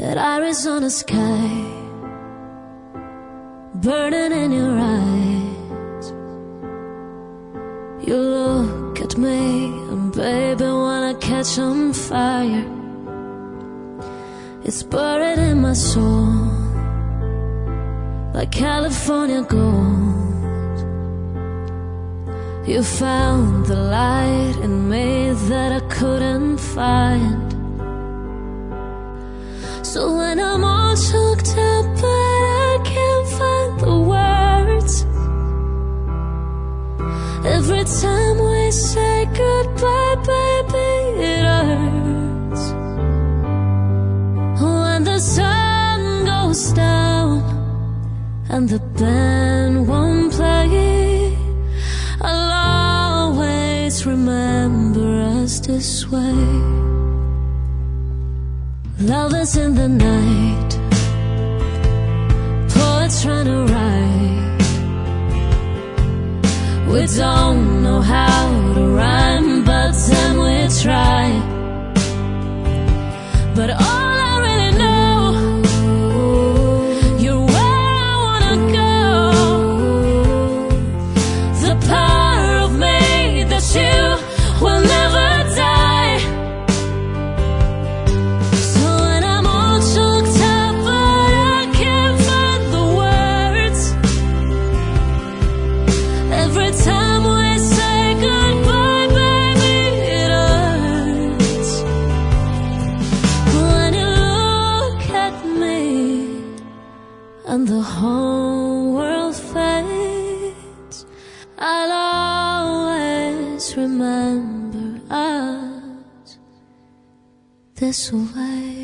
that Arizona sky burning in your eyes. You look at me and baby wanna catch on fire. It's buried in my soul like California gold. You found the light in me that I couldn't find. So when I'm all choked up but I can't find the words, every time we say goodbye, baby, it hurts. When the sun goes down and the band won't play, I'll always remember us this way. Love is in the night, poets trying to write. We don't know how to rhyme, but then we try. But all I really know, you're where I wanna go. The part of me that you will never die. So when I'm all choked up but I can't find the words, every time we say goodbye, baby, it hurts. When you look at me and the whole world fades, I'll always remember us this way.